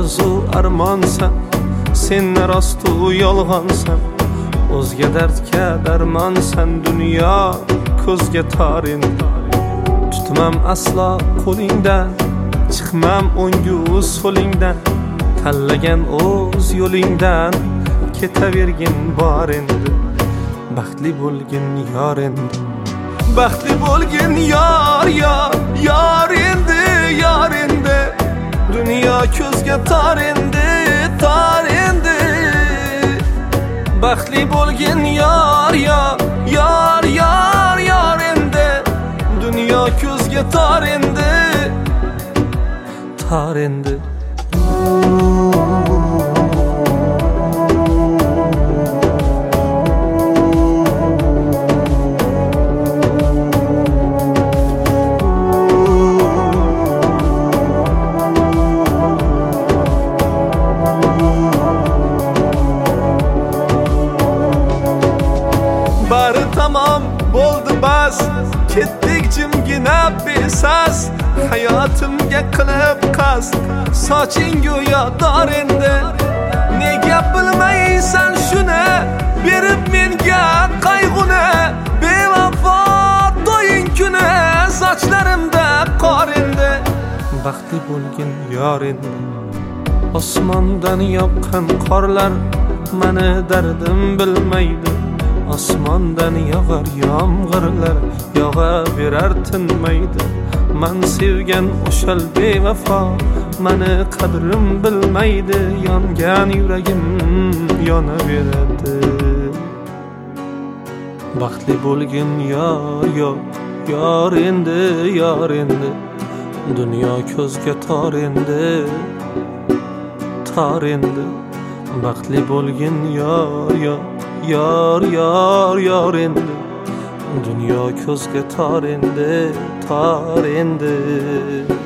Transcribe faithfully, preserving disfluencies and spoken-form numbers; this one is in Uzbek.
orzu armonsan, sen rostu yolg'onsan, o'zga dardga darmonsan. Dunyo ko'zga tor endi, tutmam aslo qo'lingdan, chiqmam o'ngu so'lingdan. Tanlagan o'z yo'lingdan ketavergin bor endi. Baxtli bo'lgin yor endi, baxtli bo'lgin yor yor yor endi, yor endi. Dunyo ko'zga tor endi, tor endi. Baxtli bo'lgin yor yor yor yor yor endi. Dunyo ko'zga tor endi, tor endi. Bari tamam bo'ldi bas, ketdik jimgina besas. Hayotimga qilib qasd, soching go'yo dor endi. Nega bilmaysan shuni, berib menga qayg'uni. Bevafo to'ying kuni, sochlarimda qor endi. Baxtli bo'lgin yor endi, osmondan yoqqan qorlar meni dardim bilmaydi. Osmondan yog'ar yomg'irlar, yog'averar tinmaydi. Men sevgan o'shal bevafo meni qadrim bilmaydi. Yongan yuragim yonaveradi. Baxtli bo'lgin yor yor yor endi, yor endi. Dunyo ko'zga tor endi, tor endi. Baxtli bo'lgin yor yor yor yor yor endi. Dunyo ko'zga tor endi, tor endi.